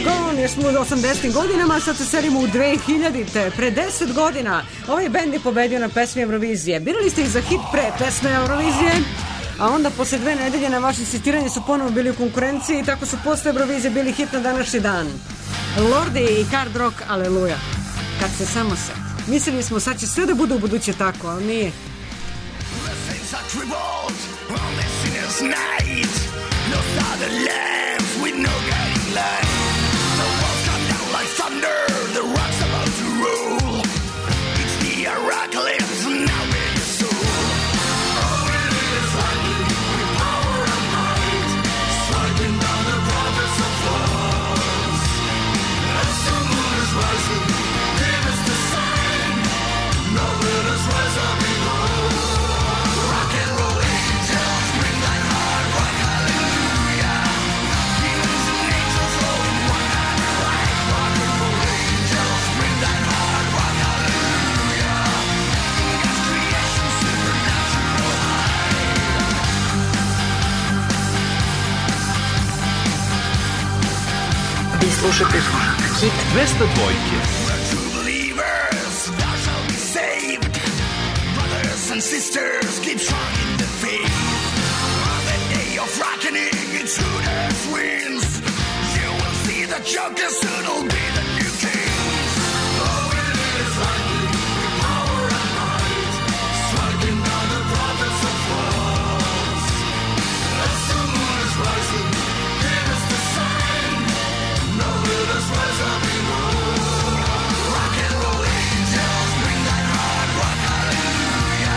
Gone, jer smo u osamdesetim godinama, sad se selimo u dve hiljadite. Pre deset godina ovaj bend je pobedio na pesmi Eurovizije. Birali ste ih za hit pre pesme Eurovizije, a onda posle dve nedelje na vaše insistiranje su ponovo bili u konkurenciji i tako su posle Eurovizije bili hit na današnji dan. Lordi i Hard Rock, aleluja. Kad se samo set. Mislili smo sad će sve da bude u buduće tako, ali nije. Slušajte hit dvesta dva. And sisters keep strong in the faith. On the day of reckoning, it's who that wins. You will see the joker soon will be the new king. Oh, it is likely with power and might, striking down the prophets of false. As the moon is rising, give us the sign. Now let us rise up in roll. Rock and roll angels, bring that hard rock, hallelujah.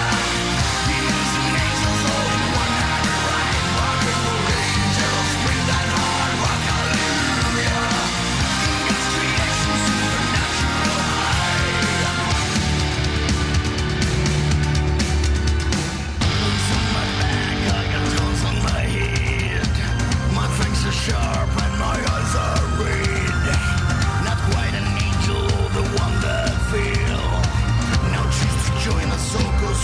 Sharp and my eyes are red. Not quite an angel, the one that fell. Now choose to join the soul goes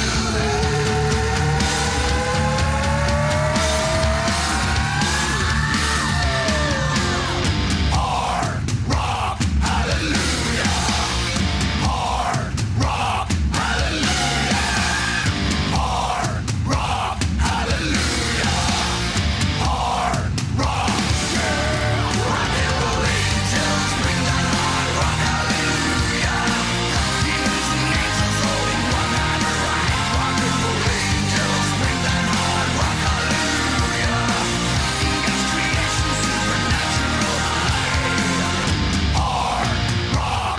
hard rock, hallelujah. Hard rock, hallelujah. Hard rock, hallelujah. Hard rock, yeah. Rock and roll angels, bring that hard rock, hallelujah. Demons and angels all in one hand, right? Rock and roll angels, bring that hard rock, hallelujah. God's creation, supernatural high. Hard rock,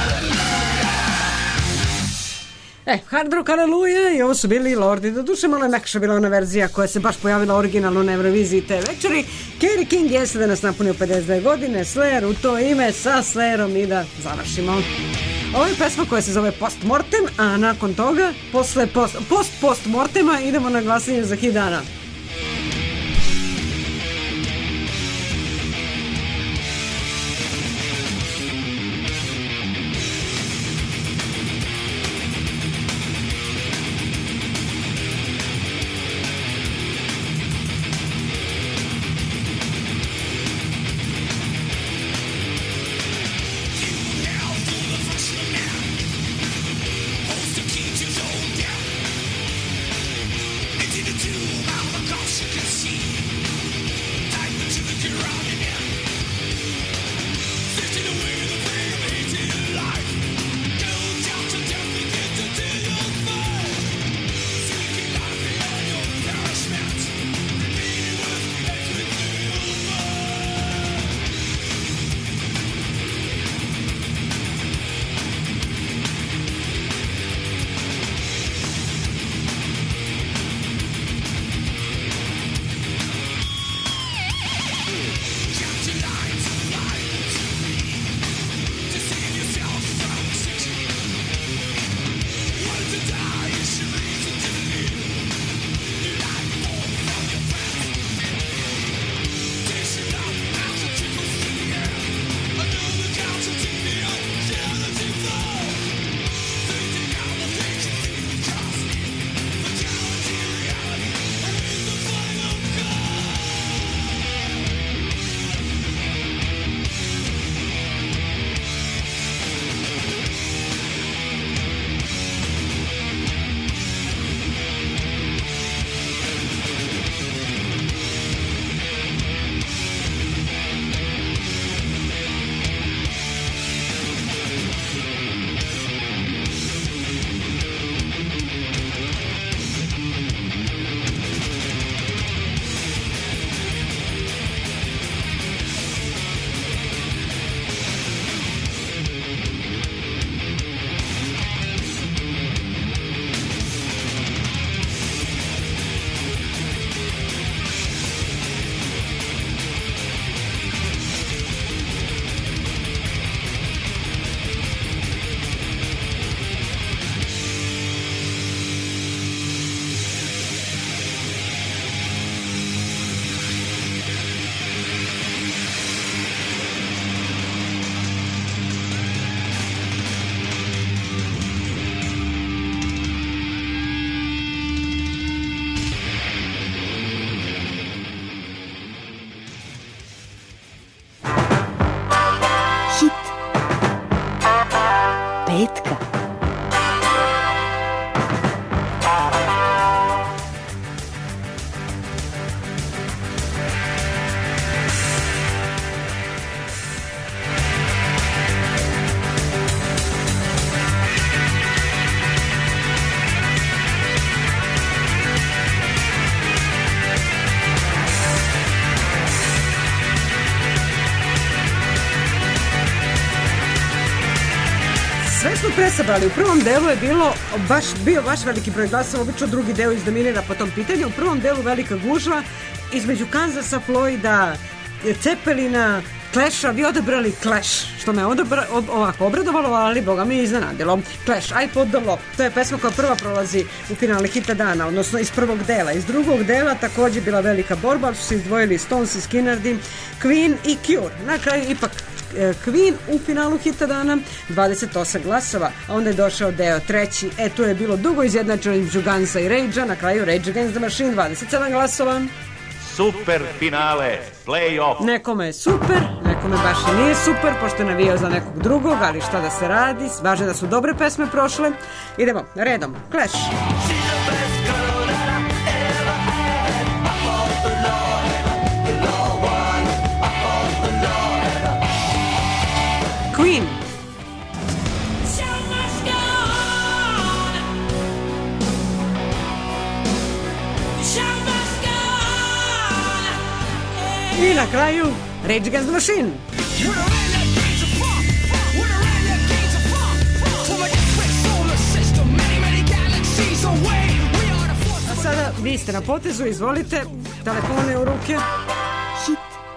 hallelujah. E, Hard Rock, aleluja, i ovo su bili Lordi. Doduše malo je mekša bila ona verzija koja se baš pojavila originalno na Euroviziji te večeri. Kerry King jeste da nas napunio pedeset dve godine, Slayer u to ime, sa Slayerom i da završimo. Ovo je pesma koja se zove Postmortem, a nakon toga, posle post, post postmortema, idemo na glasanje za hit dana. presabrali. U prvom delu je bilo baš, bio baš veliki broj glasova, obično drugi deo izdominira po tom pitanju. U prvom delu velika gužva između Kansasa, Floyda, Cepelina, Clasha. Vi odabrali Clash, što me odabra, ob, ovako obradovalo, ali boga mi je iznenadilo. Clash, I Put the Law. To je pesma koja prva prolazi u finale hita dana, odnosno iz prvog dela. Iz drugog dela također bila velika borba, ali su se izdvojili Stones i Skinnerdi, Queen i Cure. Na kraju ipak Queen u finalu hita dana, dvadeset osam glasova, a onda je došao deo treći. E, tu je bilo dugo izjednačeno između Gunsa i Rage-a, na kraju Rage Against the Machine, dvadeset sedam glasova. Super finale, play-off. Nekome je super, nekome baš i nije super, pošto je navijao za nekog drugog, ali šta da se radi, važno da su dobre pesme prošle. Idemo, redom, Clash. Queen. I na kraju Rage Against the Machine. A sada vi ste na potezu, izvolite, telefone u ruke. Hit.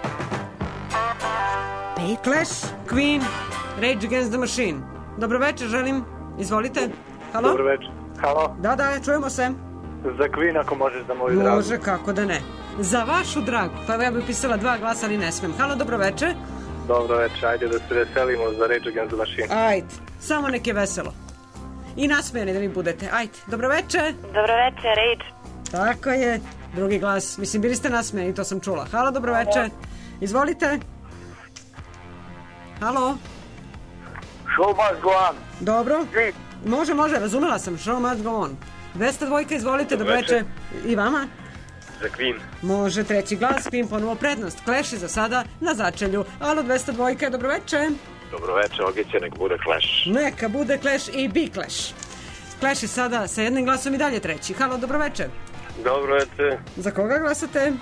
Clash, Queen, Rage Against the Machine. Dobro večer, želim. Izvolite. Halo? Dobro večer. Halo? Da, da, čujemo se. Za Queen ako možeš za moju dragu. Može, kako da ne. Za vašu dragu. Pa ja bih upisala dva glasa, ali ne smem. Halo, dobro večer. Dobro večer, ajde da se veselimo za Rage Against the Machine. Ajde, samo nek je veselo. I nasmejani da mi budete. Ajde, dobro večer. Dobro večer, Rage. Tako je. Drugi glas. Mislim, bili ste nasmejani, to sam čula. Halo, dobro večer. Izvolite. Halo. Show must go on. Dobro. Može, može, razumela sam. Show must go on. dvesta dvojka, izvolite, dobro večer. I vama? Za Queen. Može, treći glas, Queen ponovo prednost. Clash je za sada na začelju. Alo, dvesta dvojka, dobro večer. Dobro večer, Ogiće, nek bude Clash. Neka bude Clash i bi Clash. Clash je sada sa jednim glasom i dalje treći. Halo, dobro večer. Dobro večer. Za koga glasate?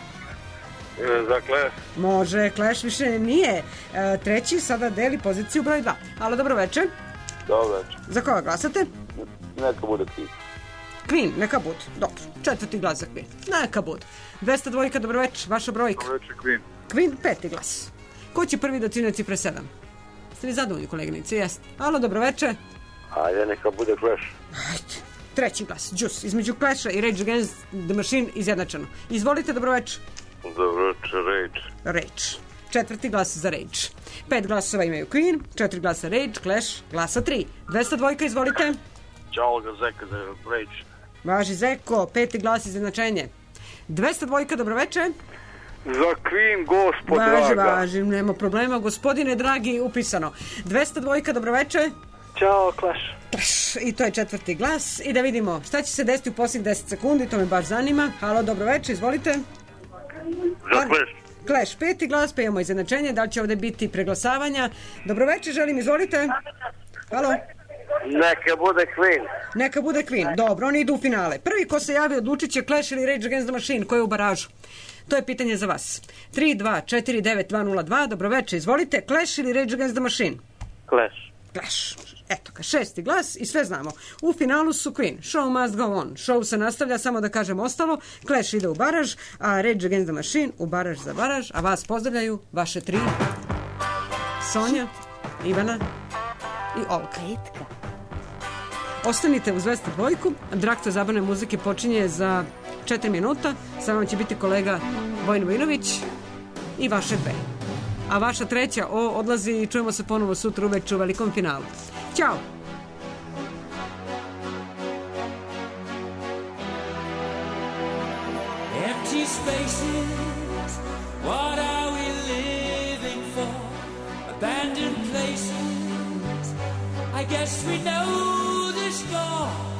Za Clash. Može, Clash više nije. E, treći sada deli poziciju broj dva. Halo, dobro večer. Dobro večer. Za koga glasate? Neka bude Queen. Queen, neka bude. Dobro, četvrti glas za Queen. Neka bude. dvesta dvojka, dobro večer, vaša brojka. Dobro večer, Queen. Queen, peti glas. Ko će prvi da cine cifre sedam? Ste li zadovoljni, koleginici? Jeste. Alo, dobro večer. Ajde, neka bude Clash. Ajde. Treći glas, Juice. Između Clasha i Rage Against the Machine izjednačeno. Izvolite, dobro večer. Dobro večer, Rage. Rage. Četvrti glas za Rage. Pet glasova imaju Queen, četiri glasa Rage, Clash, glasa tri. dvesta dvojka, izvolite. Ćao ga Zeka za Rage. Važi Zeko, peti glas izjednačenje. dvesta dvojka, dobro večer. Za Queen, gospod Važi, draga. važi, nema problema, gospodine dragi, upisano. dvesta dvojka, dobro večer. Ćao, Clash. Clash, i to je četvrti glas. I da vidimo šta će se desiti u posljednjih deset sekundi, to me baš zanima. Halo, dobro večer, izvolite. Za Clash. Clash, peti glas, pa imamo izjednačenje, da li će ovdje biti preglasavanja. Dobro večer, želim, izvolite. Halo. Neka bude Queen. Neka bude Queen. Dobro, oni idu u finale. Prvi ko se javi odlučit će Clash ili Rage Against the Machine, ko je u baražu. To je pitanje za vas. tri dva četiri devet dva nula dva, dobro večer, izvolite. Clash ili Rage Against the Machine? Clash. Clash. Eto ga, šesti glas i sve znamo. U finalu su Queen. Show must go on. Show se nastavlja, samo da kažem ostalo. Clash ide u baraž, a Rage Against the Machine u baraž za baraž. A vas pozdravljaju vaše tri. Sonja, Ivana i Olka. Ostanite uz dvesta dvojku. Draktor zabavne muzike počinje za četiri minuta. Sa vama će biti kolega Vojin Vojinović i vaše dve. A vaša treća o, odlazi i čujemo se ponovo sutra uveče u velikom finalu. Ćao! Empty spaces, what are we living for? Abandoned places, I guess we know the score.